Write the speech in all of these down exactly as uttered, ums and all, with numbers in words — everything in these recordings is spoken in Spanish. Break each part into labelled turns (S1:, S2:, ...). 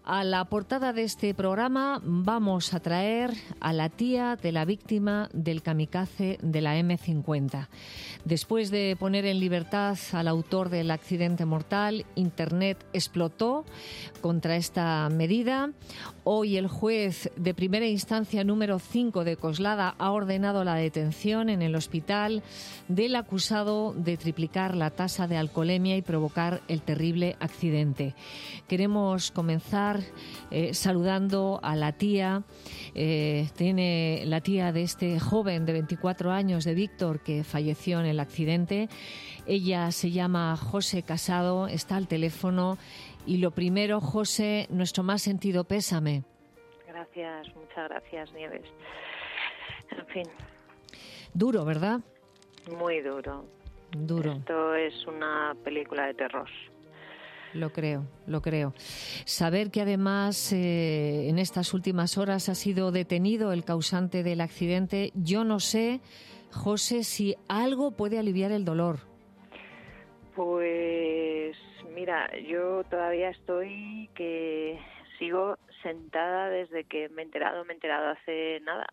S1: A la portada de este programa vamos a traer a la tía de la víctima del kamikaze de la eme cincuenta. Después de poner en libertad al autor del accidente mortal, Internet explotó contra esta medida. Hoy el juez de primera instancia número cinco de Coslada ha ordenado la detención en el hospital del acusado de triplicar la tasa de alcoholemia y provocar el terrible accidente. Queremos comenzar eh, saludando a la tía, eh, tiene la tía de este joven de veinticuatro años, de Víctor, que falleció en el accidente. Ella se llama José Casado, está al teléfono. Y lo primero, José, nuestro más sentido pésame.
S2: Gracias, muchas gracias, Nieves. En fin.
S1: Duro, ¿verdad?
S2: Muy duro.
S1: Duro.
S2: Esto es una película de terror.
S1: Lo creo, lo creo. Saber que además eh, en estas últimas horas ha sido detenido el causante del accidente, yo no sé, José, si algo puede aliviar el dolor.
S2: Pues mira, yo todavía estoy que sigo sentada desde que me he enterado, me he enterado hace nada.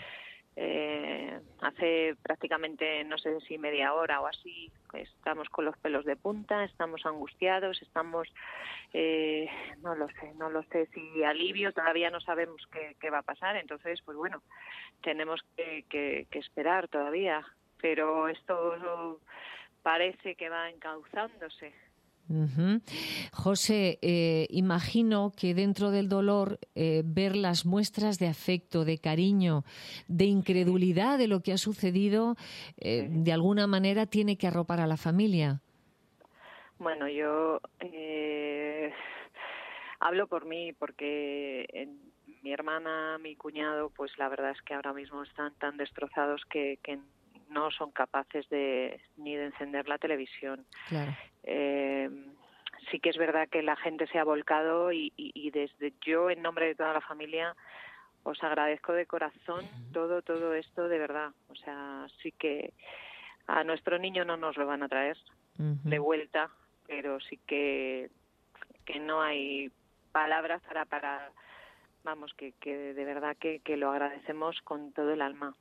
S2: Eh, hace prácticamente, no sé si media hora o así, estamos con los pelos de punta, estamos angustiados, estamos, eh, no lo sé, no lo sé si alivio, todavía no sabemos qué, qué va a pasar, entonces, pues bueno, tenemos que, que, que esperar todavía, pero esto parece que va encauzándose.
S1: Uh-huh. José, eh, imagino que dentro del dolor eh, ver las muestras de afecto, de cariño, de incredulidad de lo que ha sucedido, eh,
S2: Sí.
S1: de alguna manera tiene que arropar a la familia.
S2: Bueno, yo eh, hablo por mí porque en, mi hermana, mi cuñado, pues la verdad es que ahora mismo están tan destrozados que, que no son capaces de ni de encender la televisión.
S1: Claro.
S2: Eh, sí que es verdad que la gente se ha volcado y, y, y desde yo, en nombre de toda la familia, os agradezco de corazón todo, todo esto de verdad. O sea, sí que a nuestro niño no nos lo van a traer uh-huh. de vuelta, pero sí que, que no hay palabras para, para vamos, que, que de verdad que, que lo agradecemos con todo el alma.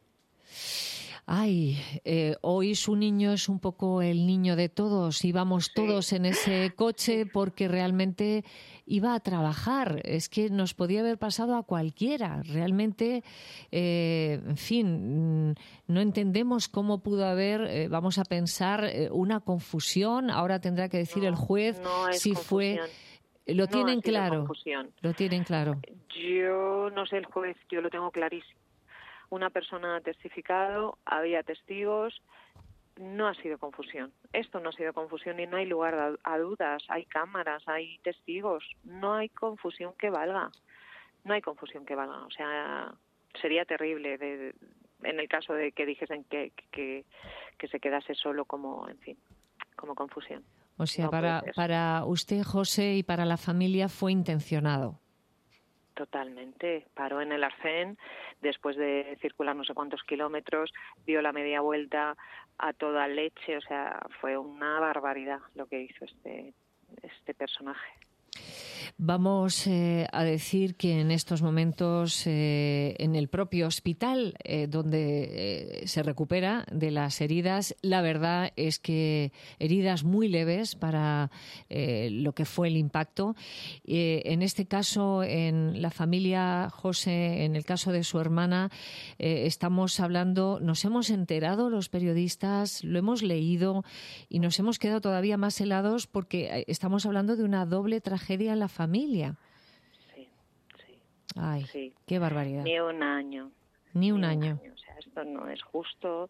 S1: Ay, eh, hoy su niño es un poco el niño de todos. Íbamos sí. todos en ese coche porque realmente iba a trabajar. Es que nos podía haber pasado a cualquiera. Realmente, eh, en fin, no entendemos cómo pudo haber, eh, vamos a pensar, eh, una confusión. Ahora tendrá que decir
S2: no,
S1: el juez
S2: no es
S1: si
S2: confusión.
S1: fue... Lo
S2: no
S1: tienen claro.
S2: Confusión.
S1: Lo tienen claro.
S2: Yo no sé el juez, yo lo tengo clarísimo. Una persona ha testificado, había testigos, no ha sido confusión. Esto no ha sido confusión y no hay lugar a, a dudas. Hay cámaras, hay testigos. No hay confusión que valga. No hay confusión que valga. O sea, sería terrible de, de, en el caso de que dijesen que, que, que se quedase solo como, en fin, como confusión.
S1: O sea,
S2: no
S1: para, para usted, José, y para la familia fue intencionado.
S2: Totalmente. Paró en el arcén, después de circular no sé cuántos kilómetros, dio la media vuelta a toda leche, o sea, fue una barbaridad lo que hizo este, este personaje.
S1: Vamos eh, a decir que en estos momentos eh, en el propio hospital eh, donde eh, se recupera de las heridas, la verdad es que heridas muy leves para eh, lo que fue el impacto. Eh, en este caso, en la familia José, en el caso de su hermana, eh, estamos hablando, nos hemos enterado los periodistas, lo hemos leído y nos hemos quedado todavía más helados porque estamos hablando de una doble tragedia en la familia. Familia.
S2: Sí, sí.
S1: Ay,
S2: sí.
S1: Qué barbaridad.
S2: Ni un año.
S1: Ni un
S2: Ni
S1: año.
S2: Un año. O sea, esto no es justo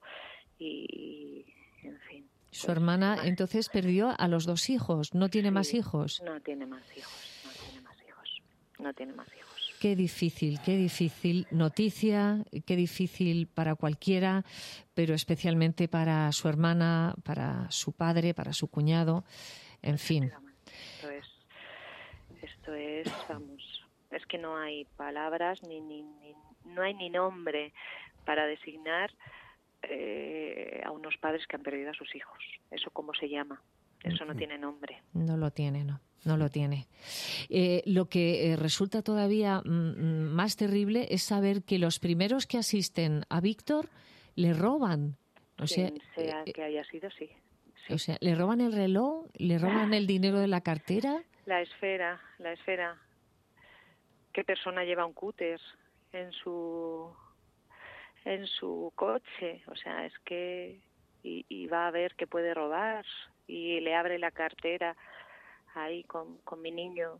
S2: y, en fin.
S1: Su
S2: pues,
S1: hermana
S2: más.
S1: entonces perdió a los dos hijos. ¿No tiene
S2: sí,
S1: más hijos?
S2: No tiene más hijos. No tiene más hijos. No tiene más hijos.
S1: Qué difícil, qué difícil noticia, qué difícil para cualquiera, pero especialmente para su hermana, para su padre, para su cuñado, en fin.
S2: Esto es Esto es, vamos, es que no hay palabras, ni, ni, ni no hay ni nombre para designar eh, a unos padres que han perdido a sus hijos. ¿Eso cómo se llama? Eso no tiene nombre.
S1: No lo tiene, ¿no? No lo tiene. Eh, lo que eh, resulta todavía mm, más terrible es saber que los primeros que asisten a Víctor le roban. O sea,
S2: Quien sea
S1: eh,
S2: que haya sido, sí. sí.
S1: O sea, le roban el reloj, le roban el dinero de la cartera.
S2: La esfera, la esfera. ¿Qué persona lleva un cúter en su en su coche? O sea, es que y, y va a ver que puede robar y le abre la cartera ahí con, con mi niño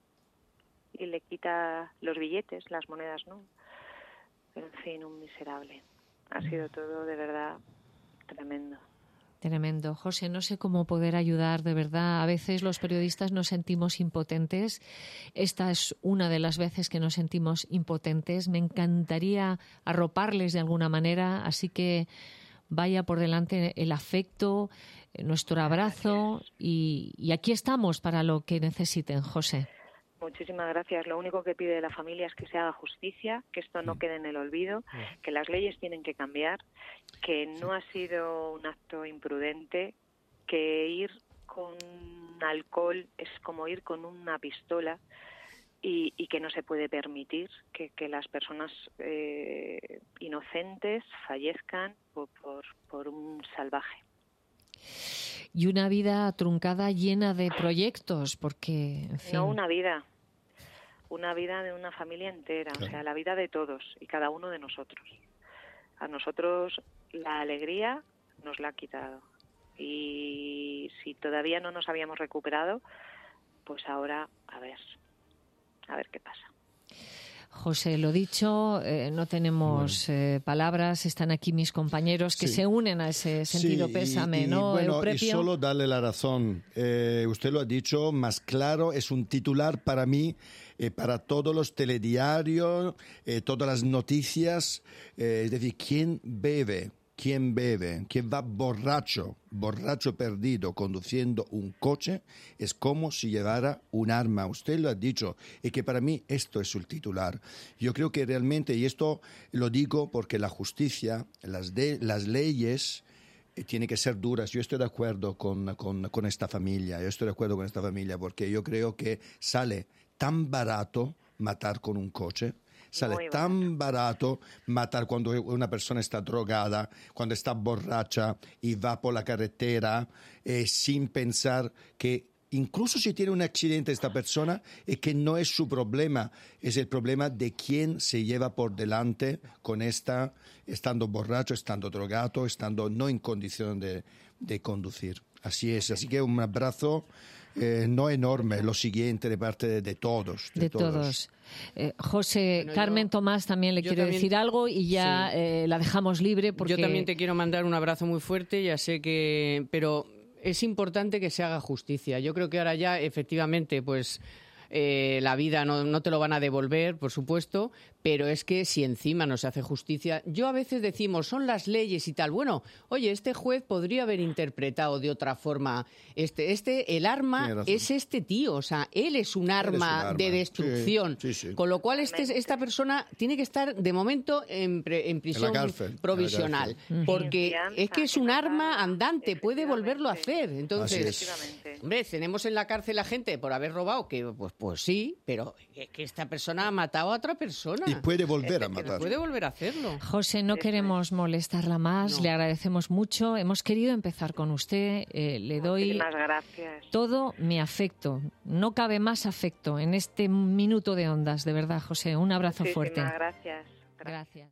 S2: y le quita los billetes, las monedas, ¿no? En fin, un miserable. Ha sido todo de verdad tremendo.
S1: Tremendo. José, no sé cómo poder ayudar, de verdad. A veces los periodistas nos sentimos impotentes. Esta es una de las veces que nos sentimos impotentes. Me encantaría arroparles de alguna manera, así que vaya por delante el afecto, nuestro abrazo y, y aquí estamos para lo que necesiten, José.
S2: Muchísimas gracias. Lo único que pide la familia es que se haga justicia, que esto no quede en el olvido, que las leyes tienen que cambiar, que no ha sido un acto imprudente, que ir con alcohol es como ir con una pistola y, y que no se puede permitir que, que las personas eh, inocentes fallezcan por, por, por un salvaje.
S1: Y una vida truncada llena de proyectos, porque, en fin...
S2: No una vida, una vida de una familia entera, claro. O sea, la vida de todos y cada uno de nosotros. A nosotros la alegría nos la ha quitado. Y si todavía no nos habíamos recuperado, pues ahora, a ver, a ver qué pasa.
S1: José, lo dicho, eh, no tenemos bueno. eh, palabras, están aquí mis compañeros que sí. se unen a ese sentido
S3: sí,
S1: pésame,
S3: y, y,
S1: ¿no,
S3: bueno,
S1: Euprepio?
S3: Y solo darle la razón, eh, usted lo ha dicho más claro, es un titular para mí, eh, para todos los telediarios, eh, todas las noticias, eh, es decir, ¿quién bebe? ¿Quién bebe? ¿Quién va borracho, borracho perdido conduciendo un coche? Es como si llevara un arma. Usted lo ha dicho. Y que para mí esto es el titular. Yo creo que realmente, y esto lo digo porque la justicia, las, de, las leyes eh, tienen que ser duras. Yo estoy de acuerdo con, con, con esta familia. Yo estoy de acuerdo con esta familia porque yo creo que sale tan barato matar con un coche. Sale tan barato matar cuando una persona está drogada, cuando está borracha y va por la carretera eh, sin pensar que incluso si tiene un accidente esta persona es que no es su problema, es el problema de quién se lleva por delante con esta, estando borracho, estando drogado, estando no en condición de, de conducir. Así es, así que un abrazo. Eh, no enorme, lo siguiente de parte de, de todos. De,
S1: de
S3: todos.
S1: todos. Eh, José,
S4: bueno,
S1: Carmen
S4: yo,
S1: Tomás también le quiere
S4: también,
S1: decir algo y ya sí. eh, la dejamos libre porque...
S4: Yo también te quiero mandar un abrazo muy fuerte, ya sé que... Pero es importante que se haga justicia. Yo creo que ahora ya, efectivamente, pues... Eh, la vida no, no te lo van a devolver, por supuesto, pero es que si encima no se hace justicia... Yo a veces decimos, son las leyes y tal. Bueno, oye, este juez podría haber interpretado de otra forma. Este, este el arma es este tío, o sea, él es un arma, es un arma. de destrucción. Sí, sí, sí. Con lo cual este, esta persona tiene que estar, de momento, en, pre, en prisión en cárcel, provisional. En porque es que es un arma andante, puede volverlo a hacer. Entonces, hombre, tenemos en la cárcel a gente por haber robado, que pues Pues sí, pero es que esta persona ha matado a otra persona.
S3: Y puede volver a matar.
S4: Puede volver a hacerlo.
S1: José, no queremos molestarla más, no. Le agradecemos mucho. Hemos querido empezar con usted. Eh, le doy todo mi afecto. No cabe más afecto en este minuto de ondas, de verdad, José. Un abrazo
S2: Muchísimas
S1: fuerte.
S2: Gracias.
S1: Gracias.